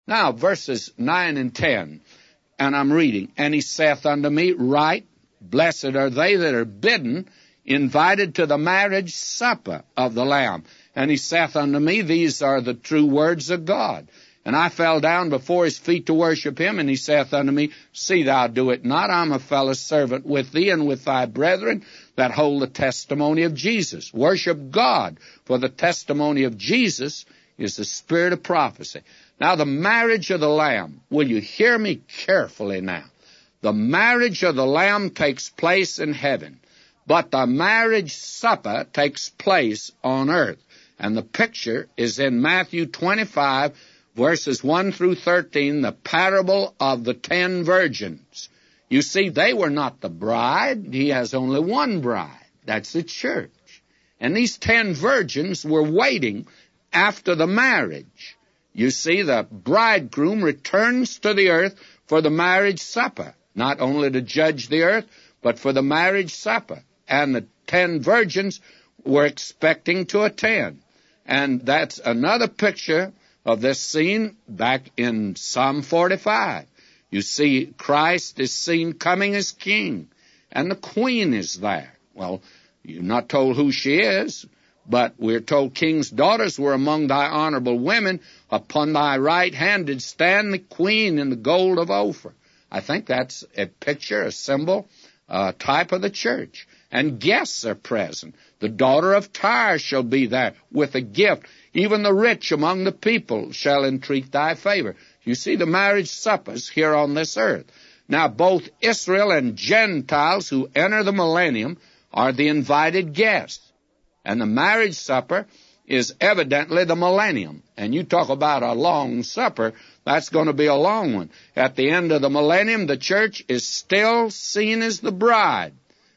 Now, verses 9 and 10, and I'm reading, And he saith unto me, Write, Blessed are they that are bidden, invited to the marriage supper of the Lamb. And he saith unto me, These are the true words of God. And I fell down before his feet to worship him, and he saith unto me, See thou do it not. I'm a fellow servant with thee and with thy brethren that hold the testimony of Jesus. Worship God, for the testimony of Jesus is the spirit of prophecy. Now, the marriage of the Lamb, will you hear me carefully now? The marriage of the Lamb takes place in heaven, but the marriage supper takes place on earth. And the picture is in Matthew 25, verses 1 through 13, the parable of the 10 virgins. You see, they were not the bride. He has only one bride. That's the church. And these 10 virgins were waiting after the marriage. You see, the bridegroom returns to the earth for the marriage supper, not only to judge the earth, but for the marriage supper. And the 10 virgins were expecting to attend. And that's another picture of this scene back in Psalm 45. You see, Christ is seen coming as king, and the queen is there. Well, you're not told who she is, but we're told king's daughters were among thy honorable women. Upon thy right hand did stand the queen in the gold of Ophir. I think that's a picture, a symbol, a type of the church. And guests are present. The daughter of Tyre shall be there with a gift. Even the rich among the people shall entreat thy favor. You see the marriage suppers here on this earth. Now, both Israel and Gentiles who enter the millennium are the invited guests. And the marriage supper is evidently the millennium. And you talk about a long supper, that's going to be a long one. At the end of the millennium, the church is still seen as the bride.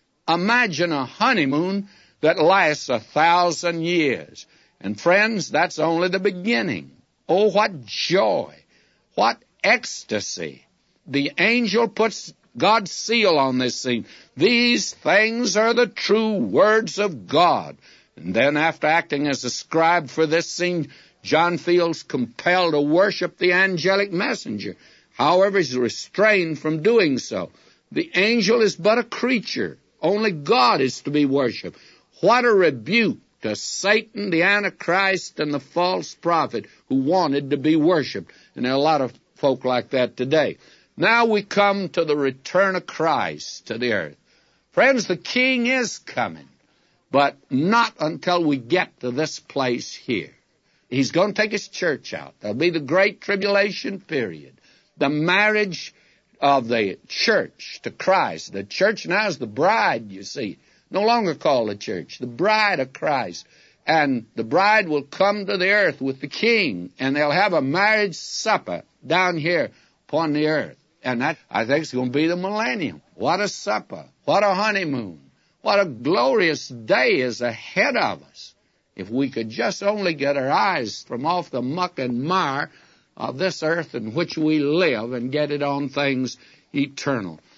Imagine a honeymoon that lasts 1,000 years. And friends, that's only the beginning. Oh, what joy, what ecstasy. The angel puts God's seal on this scene. These things are the true words of God. And then after acting as a scribe for this scene, John feels compelled to worship the angelic messenger. However, he's restrained from doing so. The angel is but a creature. Only God is to be worshipped. What a rebuke to Satan, the Antichrist, and the false prophet who wanted to be worshipped. And there are a lot of folk like that today. Now we come to the return of Christ to the earth. Friends, the King is coming, but not until we get to this place here. He's going to take his church out. There'll be the great tribulation period. The marriage of the church to Christ. The church now is the bride, you see. No longer called the church. The bride of Christ. And the bride will come to the earth with the king, and they'll have a marriage supper down here upon the earth. And that, I think, is going to be the millennium. What a supper. What a honeymoon. What a glorious day is ahead of us. If we could just only get our eyes from off the muck and mire of this earth in which we live and get it on things eternal.